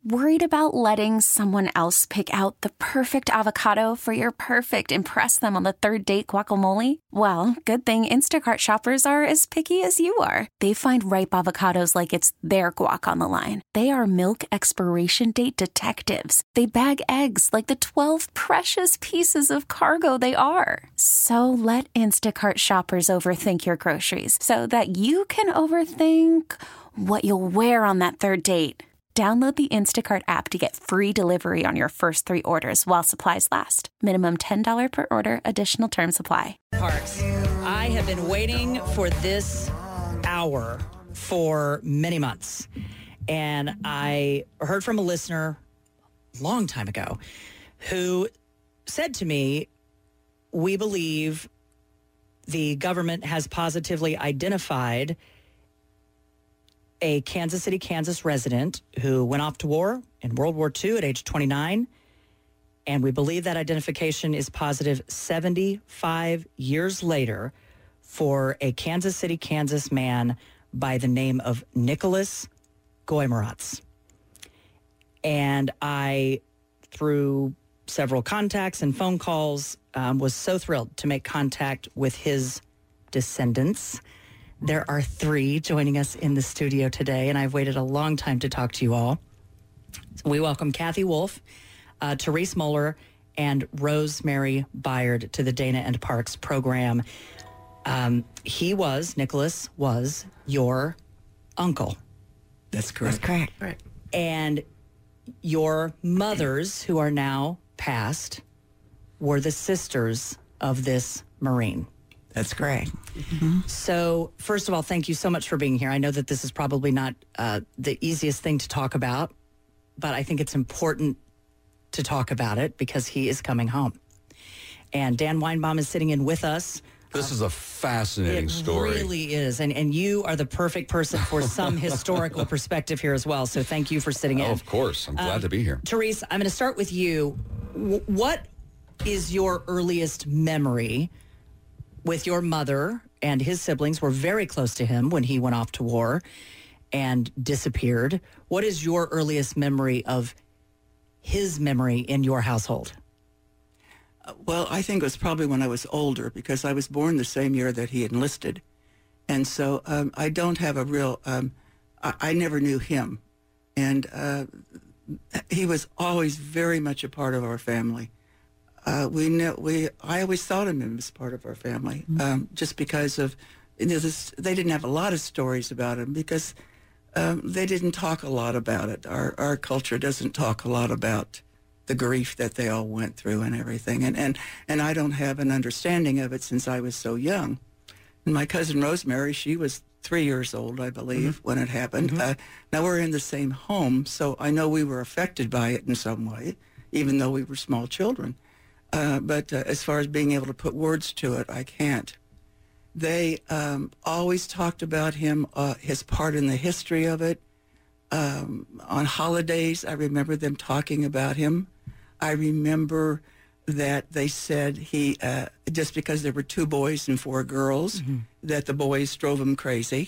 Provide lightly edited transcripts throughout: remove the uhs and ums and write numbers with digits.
Worried about letting someone else pick out the perfect avocado for your perfect impress them on the third date guacamole? Well, good thing Instacart shoppers are as picky as you are. They find ripe avocados like it's their guac on the line. They are milk expiration date detectives. They bag eggs like the 12 precious pieces of cargo they are. So let Instacart shoppers overthink your groceries so that you can overthink what you'll wear on that third date. Download the Instacart app to get free delivery on your first 3 orders while supplies last. Minimum $10 per order. Additional terms apply. Parks. I have been waiting for this hour for many months. And I heard from a listener a long time ago who said to me, we believe the government has positively identified a Kansas City, Kansas resident who went off to war in World War II at age 29. And we believe that identification is positive 75 years later for a Kansas City, Kansas man by the name of Nicholas Goymeratz. And I, through several contacts and phone calls, was so thrilled to make contact with his descendants. There are 3 joining us in the studio today, and I've waited a long time to talk to you all. So we welcome Kathy Wolf, Therese Moeller, and Rosemary Byard to the Dana and Parks program. Nicholas was your uncle. That's correct. That's correct. Right. And your mothers, who are now passed, were the sisters of this Marine. That's correct. Mm-hmm. So, first of all, thank you so much for being here. I know that this is probably not the easiest thing to talk about, but I think it's important to talk about it because he is coming home. And Dan Weinbaum is sitting in with us. This is a fascinating story. It really is. And you are the perfect person for some historical perspective here as well. So thank you for sitting in. Of course. I'm glad to be here. Therese, I'm going to start with you. What is your earliest memory with your mother and his siblings were very close to him when he went off to war and disappeared? What is your earliest memory of his memory in your household? Well, I think it was probably when I was older because I was born the same year that he enlisted. And so I don't have a real, I never knew him. And he was always very much a part of our family. I always thought of him as part of our family, just because of, they didn't have a lot of stories about him because they didn't talk a lot about it. Our culture doesn't talk a lot about the grief that they all went through and everything. And I don't have an understanding of it since I was so young. And my cousin Rosemary, she was 3 years old, I believe, when it happened. Now we're in the same home, so I know we were affected by it in some way, even though we were small children. But as far as being able to put words to it, I can't. They always talked about him, his part in the history of it. On holidays, I remember them talking about him. I remember that they said he, just because there were 2 boys and 4 girls, that the boys drove him crazy.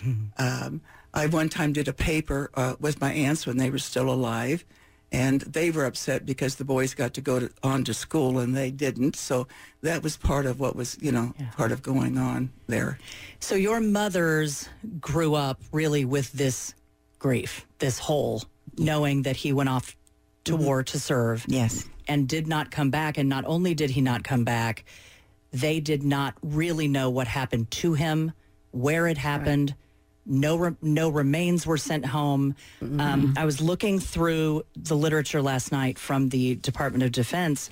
I one time did a paper with my aunts when they were still alive, and they were upset because the boys got to go on to school and they didn't. So that was part of what was, part of going on there. So your mothers grew up really with this grief, this hole, knowing that he went off to war to serve. Yes. And did not come back. And not only did he not come back, they did not really know what happened to him, where it happened. Right. No remains were sent home. I was looking through the literature last night from the Department of Defense.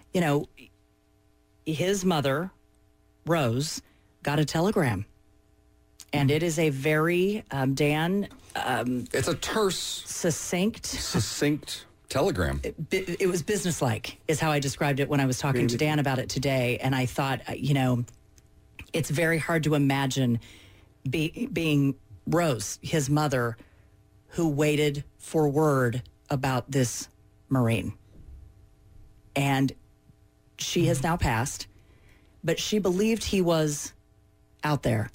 His mother, Rose, got a telegram. And it is a very, Dan... it's a terse... Succinct telegram. It was businesslike, is how I described it when I was talking to Dan about it today. And I thought, it's very hard to imagine being Rose, his mother, who waited for word about this Marine. And she has now passed, but she believed he was out there.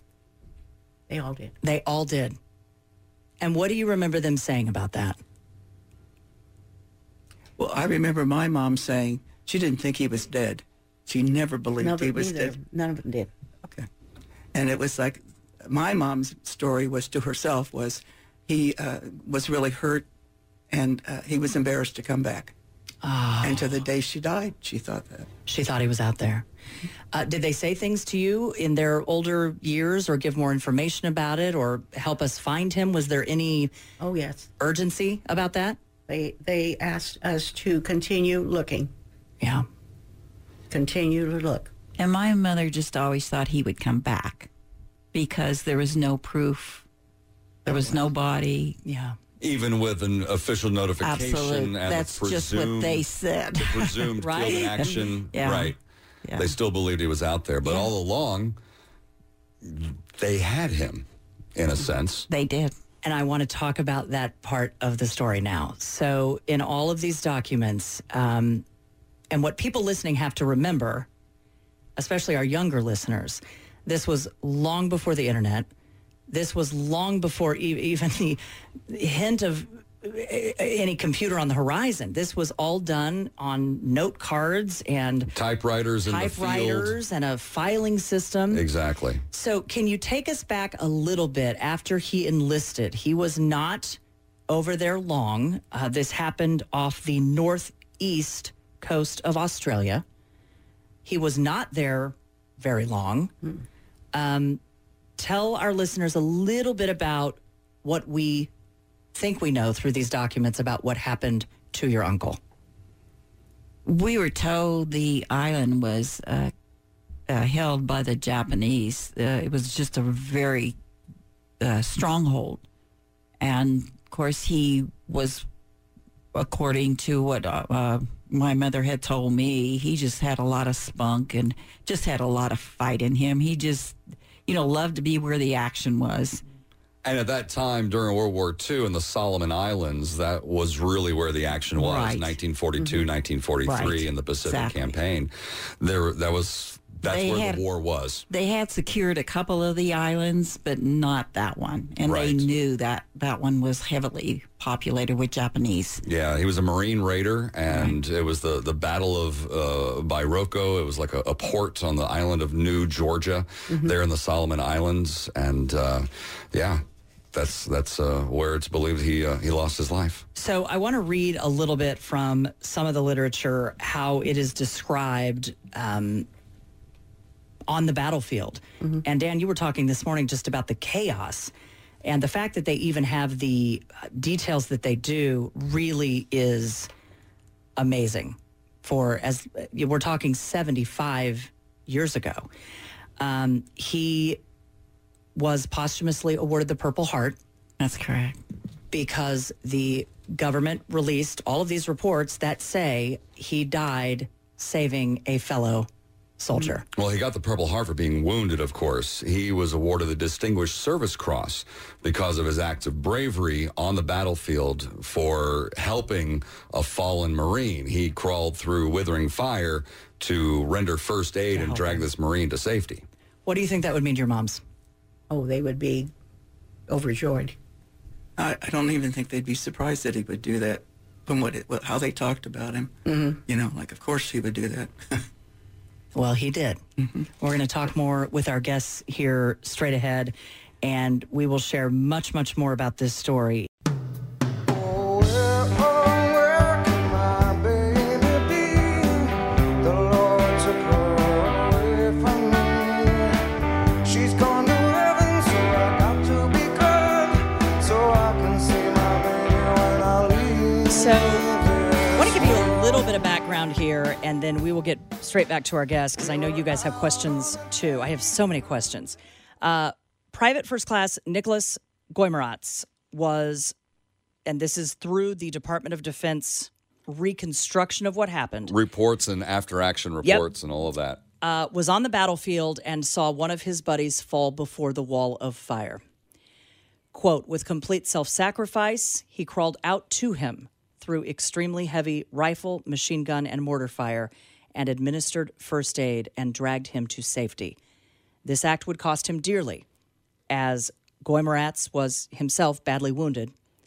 They all did. They all did. And what do you remember them saying about that? Well, I remember my mom saying she didn't think he was dead. She never believed he was dead. None of them did. Okay. And it was like my mom's story was to herself was he was really hurt and he was embarrassed to come back. Oh. And to the day she died, she thought that. She thought he was out there. Did they say things to you in their older years or give more information about it or help us find him? Was there any urgency about that? They asked us to continue looking. Yeah. Continue to look. And my mother just always thought he would come back because there was no proof. There was no body. Yeah. Even with an official notification. Absolutely. And That's just what they said. The presumed Right? field in action. Yeah. Right. Yeah. They still believed he was out there. But all along, they had him, in a sense. They did. And I want to talk about that part of the story now. So in all of these documents, and what people listening have to remember, especially our younger listeners, this was long before the internet. This was long before even the hint of any computer on the horizon. This was all done on note cards and typewriters in the field. And a filing system. Exactly. So can you take us back a little bit after he enlisted? He was not over there long. This happened off the northeast coast of Australia. He was not there very long. Tell our listeners a little bit about what we think we know through these documents about what happened to your uncle. We were told the island was held by the Japanese. It was just a very stronghold. And, of course, he was, according to what my mother had told me, he just had a lot of spunk and just had a lot of fight in him. He just, loved to be where the action was. And at that time, during World War II in the Solomon Islands, that was really where the action was. Right. 1942, 1943 in the Pacific Campaign. That's where the war was. They had secured a couple of the islands, but not that one. And they knew that one was heavily populated with Japanese. Yeah, he was a Marine raider, and it was the Battle of Bairoko. It was like a port on the island of New Georgia, there in the Solomon Islands. And, that's where it's believed he lost his life. So I want to read a little bit from some of the literature, how it is described on the battlefield. And Dan, you were talking this morning just about the chaos, and the fact that they even have the details that they do really is amazing. As we're talking 75 years ago, he was posthumously awarded the Purple Heart. That's correct. Because the government released all of these reports that say he died saving a fellow soldier. Well, he got the Purple Heart for being wounded, of course. He was awarded the Distinguished Service Cross because of his acts of bravery on the battlefield for helping a fallen Marine. He crawled through withering fire to render first aid and drag this Marine to safety. What do you think that would mean to your moms? Oh, they would be overjoyed. I don't even think they'd be surprised that he would do that from how they talked about him. Of course he would do that. Well, he did. We're going to talk more with our guests here straight ahead, and we will share much, much more about this story. Here, and then we will get straight back to our guests because I know you guys have questions too. I have so many questions. Private First Class Nicholas Goimeratz was, and this is through the Department of Defense reconstruction of what happened. Reports and after-action reports and all of that. Was on the battlefield and saw one of his buddies fall before the wall of fire. Quote, with complete self-sacrifice, he crawled out to him through extremely heavy rifle, machine gun, and mortar fire, and administered first aid and dragged him to safety. This act would cost him dearly, as Goimeratz was himself badly wounded.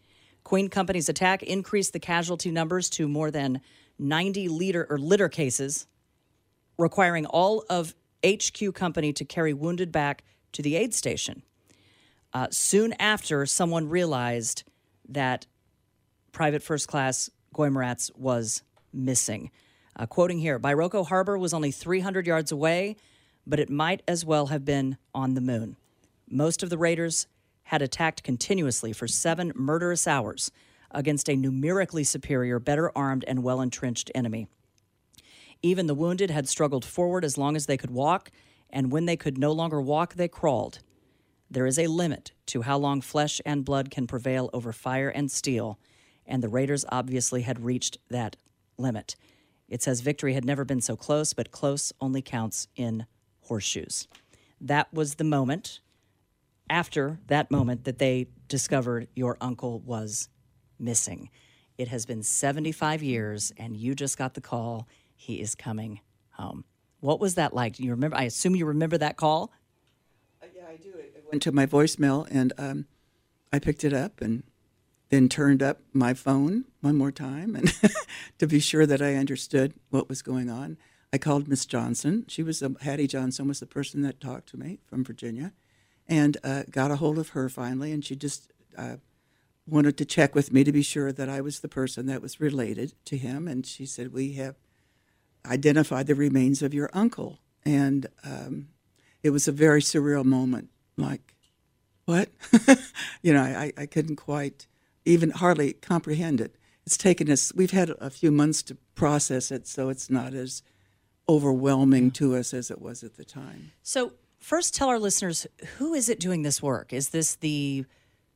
Queen Company's attack increased the casualty numbers to more than 90 litter cases, requiring all of HQ Company to carry wounded back to the aid station. Soon after, someone realized that Private First Class Goimeratz was missing. Quoting here, Bairoko Harbor was only 300 yards away, but it might as well have been on the moon. Most of the raiders had attacked continuously for 7 murderous hours against a numerically superior, better armed, and well-entrenched enemy. Even the wounded had struggled forward as long as they could walk, and when they could no longer walk, they crawled. There is a limit to how long flesh and blood can prevail over fire and steel, and the raiders obviously had reached that limit. It says victory had never been so close, but close only counts in horseshoes. That was the moment, after that moment, that they discovered your uncle was missing. It has been 75 years, and you just got the call. He is coming home. What was that like? Do you remember? I assume you remember that call? Yeah, I do. It went to my voicemail, and I picked it up and then turned up my phone one more time and to be sure that I understood what was going on. I called Miss Johnson. Hattie Johnson was the person that talked to me from Virginia, and got a hold of her finally, and she just wanted to check with me to be sure that I was the person that was related to him. And she said, we have identified the remains of your uncle. And it was a very surreal moment, like, what? I couldn't quite even hardly comprehend it. It's taken us, we've had a few months to process it, so it's not as overwhelming to us as it was at the time. So first tell our listeners, who is it doing this work? Is this the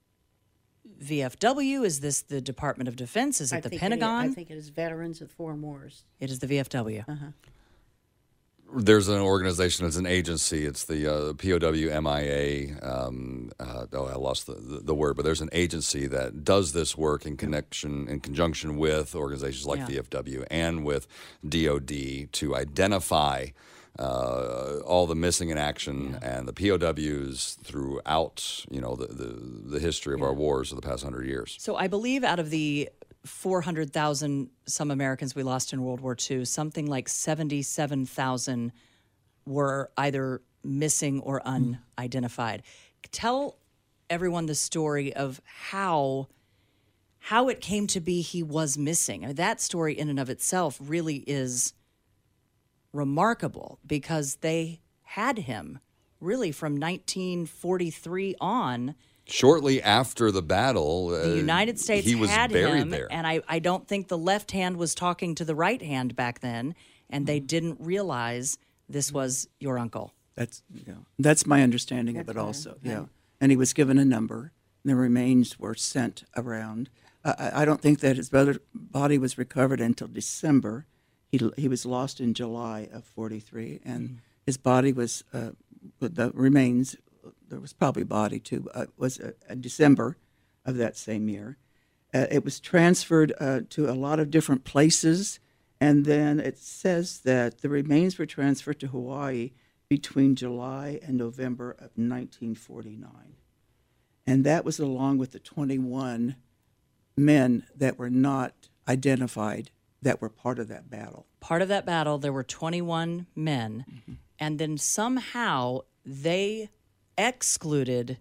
VFW? Is this the Department of Defense? Is it the Pentagon? I think it is Veterans of Foreign Wars. It is the VFW. Uh-huh. There's an organization, it's an agency, it's the POW MIA, I lost the word, but there's an agency that does this work in conjunction with organizations like VFW and with DOD to identify all the missing in action and the POWs throughout, the history of our wars of the past 100 years. So I believe out of the 400,000 some Americans we lost in World War II, something like 77,000 were either missing or unidentified. Tell everyone the story of how it came to be he was missing. I mean, that story in and of itself really is remarkable because they had him really from 1943 on. Shortly after the battle, the United States he was had buried him, there. and I don't think the left hand was talking to the right hand back then, and they didn't realize this was your uncle. That's my understanding of it also. Yeah, and he was given a number. And the remains were sent around. I don't think that his body was recovered until December. He was lost in July of 43, and his body was the remains. There was probably body too. Was December of that same year. It was transferred to a lot of different places, and then it says that the remains were transferred to Hawaii between July and November of 1949, and that was along with the 21 men that were not identified that were part of that battle. Part of that battle, there were 21 men, and then somehow they excluded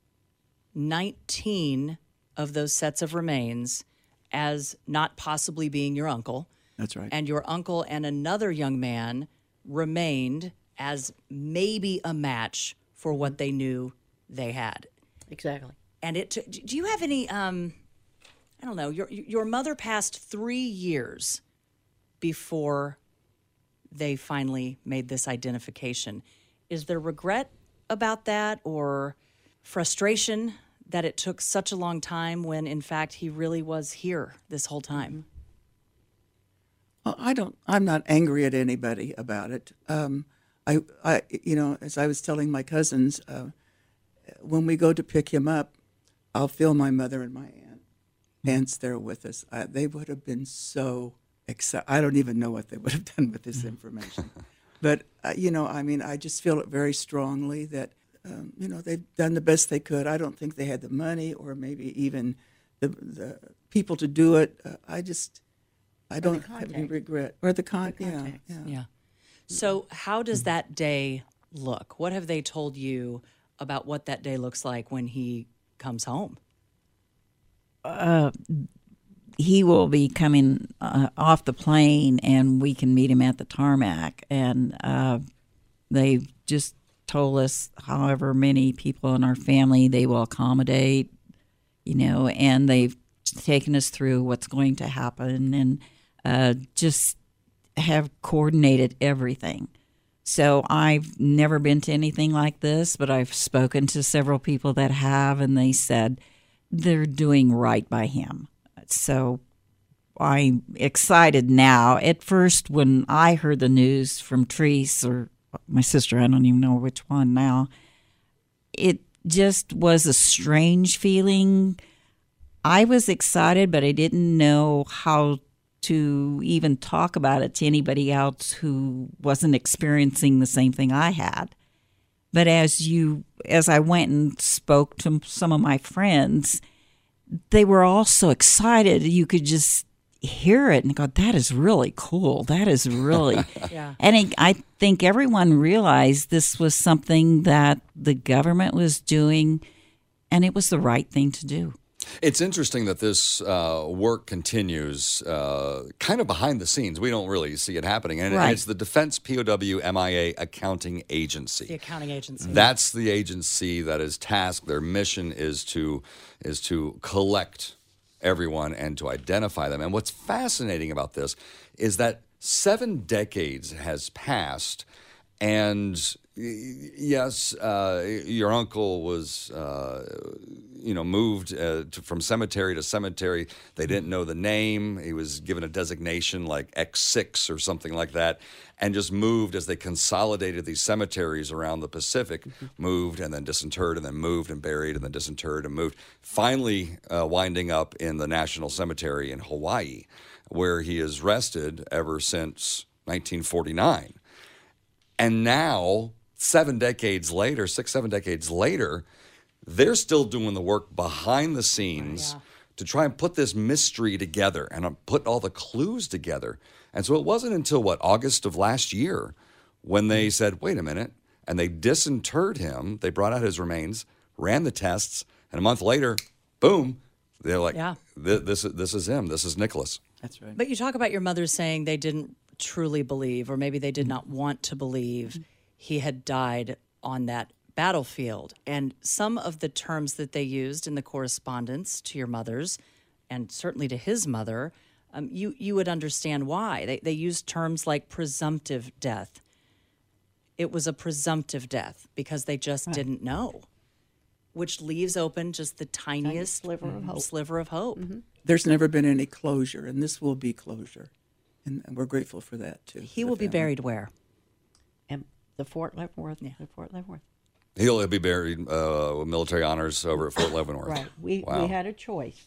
19 of those sets of remains as not possibly being your uncle. That's right. And your uncle and another young man remained as maybe a match for what they knew they had. Exactly. And do you have any, I don't know, your mother passed 3 years before they finally made this identification. Is there regret about that or frustration that it took such a long time when in fact he really was here this whole time? Well, I'm not angry at anybody about it. As I was telling my cousins, when we go to pick him up, I'll feel my mother and my aunts there with us. They would have been so excited. I don't even know what they would have done with this information. But, I just feel it very strongly that, they've done the best they could. I don't think they had the money or maybe even the people to do it. I don't have any contact. regret. Or the contacts. yeah. Yeah. So how does that day look? What have they told you about what that day looks like when he comes home? He will be coming off the plane, and we can meet him at the tarmac. And they just told us however many people in our family they will accommodate, and they've taken us through what's going to happen and just have coordinated everything. So I've never been to anything like this, but I've spoken to several people that have, and they said they're doing right by him. So I'm excited now. At first, when I heard the news from Treese or my sister, I don't even know which one now, it just was a strange feeling. I was excited, but I didn't know how to even talk about it to anybody else who wasn't experiencing the same thing I had. But as I went and spoke to some of my friends, they were all so excited. You could just hear it and go, that is really cool. That is really. Yeah. And I think everyone realized this was something that the government was doing, and it was the right thing to do. It's interesting that this work continues kind of behind the scenes. We don't really see it happening. And Right. it's the Defense POW MIA Accounting Agency. The accounting agency. That's the agency that is tasked. Their mission is to collect everyone and to identify them. And what's fascinating about this is that 7 decades has passed, and yes, your uncle was, moved from cemetery to cemetery. They didn't know the name. He was given a designation like X6 or something like that, and just moved as they consolidated these cemeteries around the Pacific, moved and then disinterred and then moved and buried and then disinterred and moved, finally winding up in the National Cemetery in Hawaii, where he is rested ever since 1949. And now, 7 decades later, 7 decades later, they're still doing the work behind the scenes to try and put this mystery together and put all the clues together. And so it wasn't until, August of last year when they said, wait a minute, and they disinterred him. They brought out his remains, ran the tests, and a month later, boom, they're like, this is him. This is Nicholas. That's right. But you talk about your mother saying they didn't truly believe, or maybe they did not want to believe he had died on that battlefield. And some of the terms that they used in the correspondence to your mother's, and certainly to his mother, you would understand why. They used terms like presumptive death. It was a presumptive death because they just didn't know, which leaves open just the tiniest sliver of hope. There's never been any closure, and this will be closure. And we're grateful for that, too. He will be buried where? And the Fort Leavenworth. The Fort Leavenworth. He'll be buried with military honors over at Fort Leavenworth. Right. We had a choice.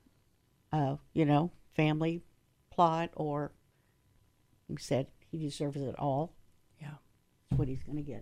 Family plot, or we said he deserves it all. Yeah. That's what he's going to get.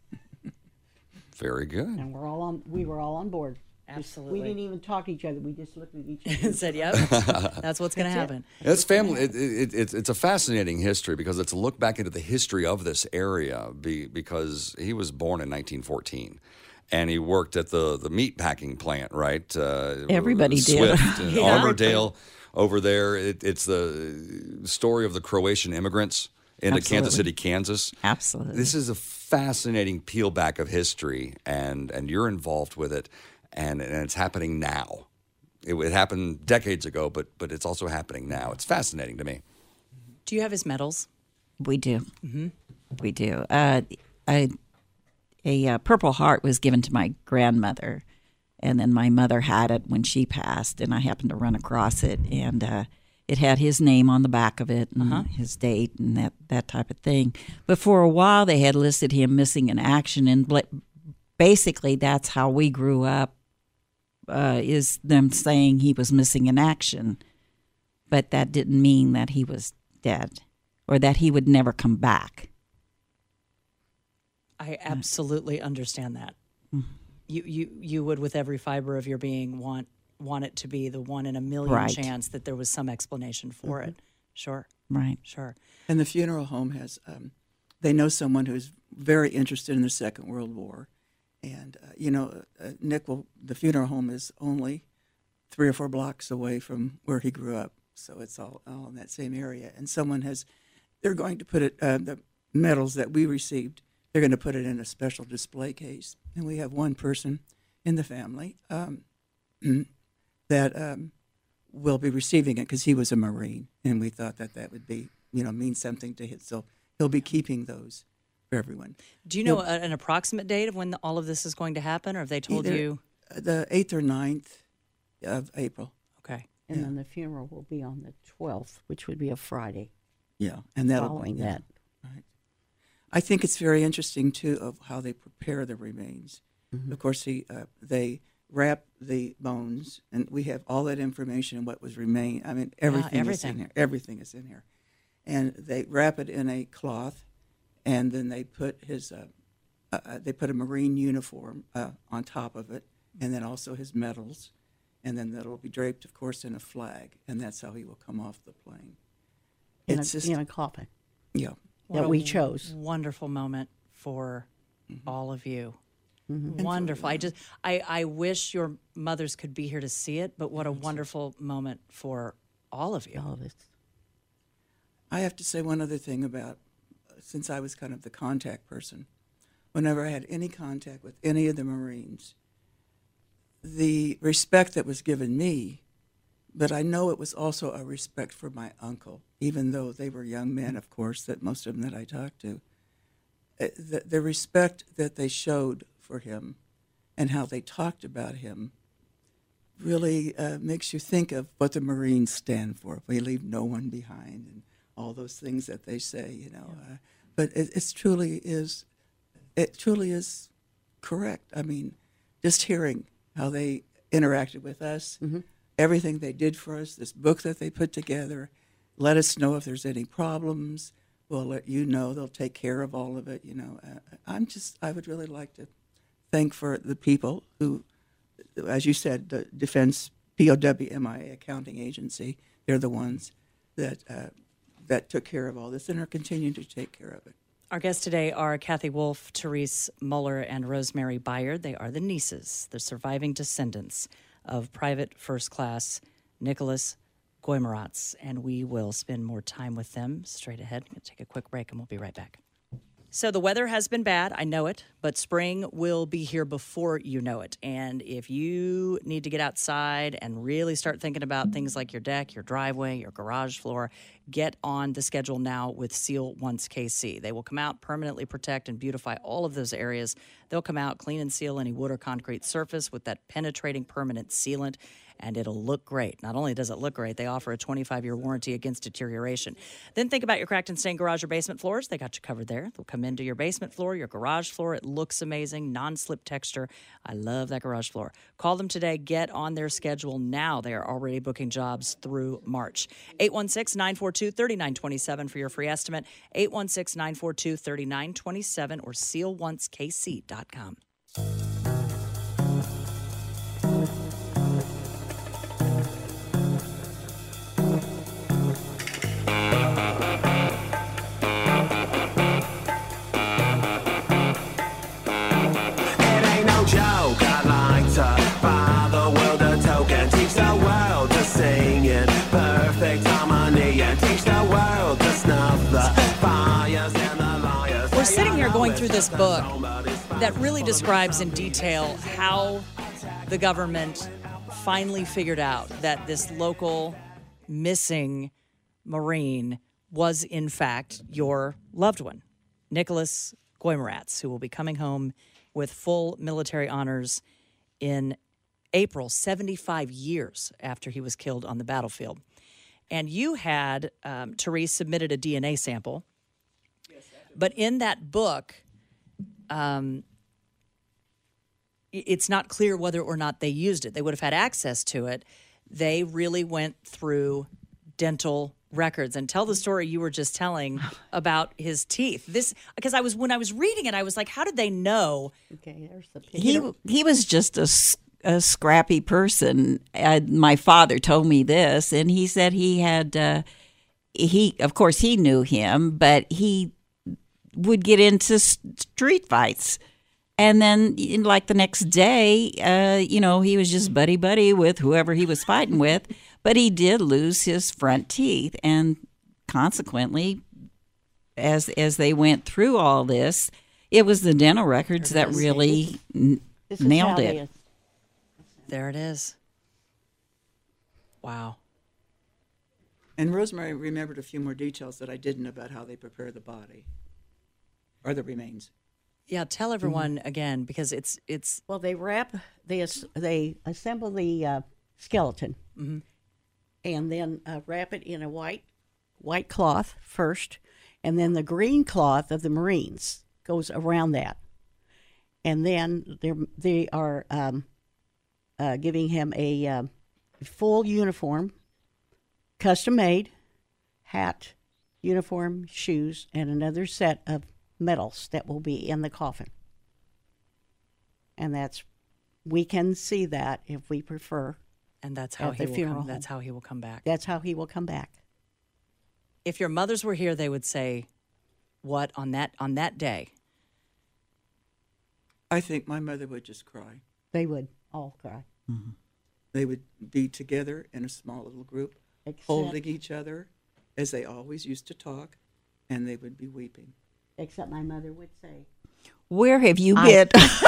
Very good. And we were all on board. Absolutely. We didn't even talk to each other. We just looked at each other. And said, yep, that's what's going to happen. It's family. It's a fascinating history because it's a look back into the history of this area. Because he was born in 1914, and he worked at the meat packing plant, right? Everybody did. Swift and Armourdale over there. It's the story of the Croatian immigrants into Absolutely. Kansas City, Kansas. Absolutely. This is a fascinating peel back of history, and you're involved with it. And it's happening now. It happened decades ago, but it's also happening now. It's fascinating to me. Do you have his medals? We do. We do. A Purple Heart was given to my grandmother, and then my mother had it when she passed, and I happened to run across it, and it had his name on the back of it and his date and that type of thing. But for a while, they had listed him missing in action, and basically that's how we grew up. Is them saying he was missing in action, but that didn't mean that he was dead or that he would never come back. I absolutely understand that. You would, with every fiber of your being, want want it to be the 1 in a million Right. chance that there was some explanation for it. Sure, Right. sure. And the funeral home has, they know someone who's very interested in the Second World War. And, the funeral home is only 3 or 4 blocks away from where he grew up. So it's all in that same area. And they're going to put it, the medals that we received, they're going to put it in a special display case. And we have one person in the family that will be receiving it because he was a Marine. And we thought that would be, mean something to him. So he'll be keeping those for everyone. Do you know an approximate date of when all of this is going to happen, or have they told you? The 8th or 9th of April. Okay. And then the funeral will be on the 12th, which would be a Friday. Yeah, and that'll Following be, that. Right. I think it's very interesting too of how they prepare the remains. Mm-hmm. Of course, they wrap the bones, and we have all that information and what was remain. I mean, everything is in here. Everything is in here, and they wrap it in a cloth, and then they put they put a Marine uniform on top of it, and then also his medals, and then that'll be draped, of course, in a flag, and that's how he will come off the plane. In It's just, a coffin yeah. that we chose. Wonderful moment for Mm-hmm. all of you. Wonderful. I wish your mothers could be here to see it, but what a wonderful moment for all of you. All of it. I have to say one other thing about, since I was kind of the contact person, whenever I had any contact with any of the Marines, the respect that was given me, but I know it was also a respect for my uncle, even though they were young men, of course, that most of them that I talked to. The respect that they showed for him and how they talked about him really makes you think of what the Marines stand for. We leave no one behind and all those things that they say, but it truly is correct. I mean, just hearing how they interacted with us, everything they did for us, this book that they put together, let us know if there's any problems. We'll let you know. They'll take care of all of it. I would really like to thank for the people who, as you said, the Defense POWMIA Accounting Agency. They're the ones that took care of all this and are continuing to take care of it. Our guests today are Kathy Wolf, Therese Muller, and Rosemary Byard. They are the nieces, the surviving descendants of Private First Class Nicholas Goimeratz, and we will spend more time with them straight ahead. I'm going to take a quick break, and we'll be right back. So the weather has been bad, I know it, but spring will be here before you know it. And if you need to get outside and really start thinking about things like your deck, your driveway, your garage floor, get on the schedule now with Seal Once KC. They will come out, permanently protect and beautify all of those areas. They'll come out, clean and seal any wood or concrete surface with that penetrating permanent sealant, and it'll look great. Not only does it look great, they offer a 25-year warranty against deterioration. Then think about your cracked and stained garage or basement floors. They got you covered there. They'll come into your basement floor, your garage floor. It looks amazing, non-slip texture. I love that garage floor. Call them today. Get on their schedule now. They are already booking jobs through March. 816-942-3927 for your free estimate. 816-942-3927 or sealoncekc.com. We're sitting here going through this book that really describes in detail how the government finally figured out that this local missing Marine was, in fact, your loved one, Nicholas Goimeratz, who will be coming home with full military honors in April, 75 years after he was killed on the battlefield. And you had, Therese submitted a DNA sample. But in that book, it's not clear whether or not they used it. They would have had access to it. They really went through dental records. And tell the story you were just telling about his teeth. This, because when I was reading it, I was like, how did they know? Okay, there's the picture. He was just a scrappy person. My father told me this, and he said he had, of course, he knew him, but he would get into street fights. And then, like the next day, he was just buddy-buddy with whoever he was fighting with, but he did lose his front teeth. And consequently, as they went through all this, it was the dental records that really nailed it. There it is. Wow. And Rosemary remembered a few more details that I didn't about how they prepare the body or the remains. Yeah, tell everyone again, because it's. Well, they assemble the skeleton, and then wrap it in a white cloth first, and then the green cloth of the Marines goes around that, and then they are giving him a full uniform, custom made, hat, uniform, shoes, and another set of medals that will be in the coffin. And we can see that if we prefer. And that's how he will come. That's how he will come back. That's how he will come back. If your mothers were here, they would say, "What on that day?" I think my mother would just cry. They would all cry. Mm-hmm. They would be together in a small little group, holding each other, as they always used to talk, and they would be weeping. Except my mother would say, "Where have you been?"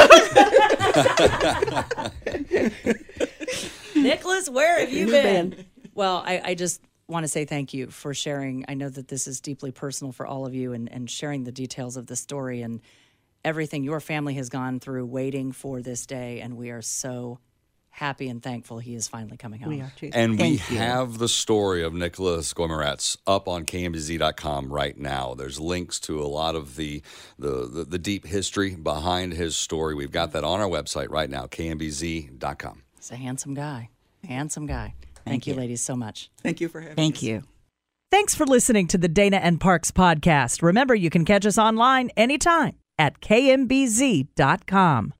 Nicholas, where have you been? Well, I just want to say thank you for sharing. I know that this is deeply personal for all of you, and sharing the details of the story and everything your family has gone through waiting for this day, and we are so happy and thankful he is finally coming home. We are too. And we have the story of Nicholas Goimeretz up on KMBZ.com right now. There's links to a lot of the deep history behind his story. We've got that on our website right now, KMBZ.com. He's a handsome guy. Handsome guy. Thank you, ladies, so much. Thank you for having us. Thank you. Thanks for listening to the Dana and Parks podcast. Remember, you can catch us online anytime at KMBZ.com.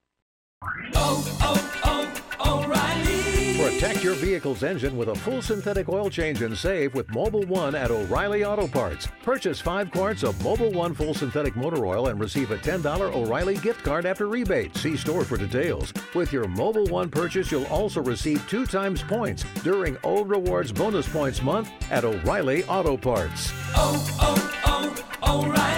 Protect your vehicle's engine with a full synthetic oil change and save with Mobil 1 at O'Reilly Auto Parts. Purchase 5 quarts of Mobil 1 full synthetic motor oil and receive a $10 O'Reilly gift card after rebate. See store for details. With your Mobil 1 purchase, you'll also receive 2 times points during Old Rewards Bonus Points Month at O'Reilly Auto Parts. O'Reilly.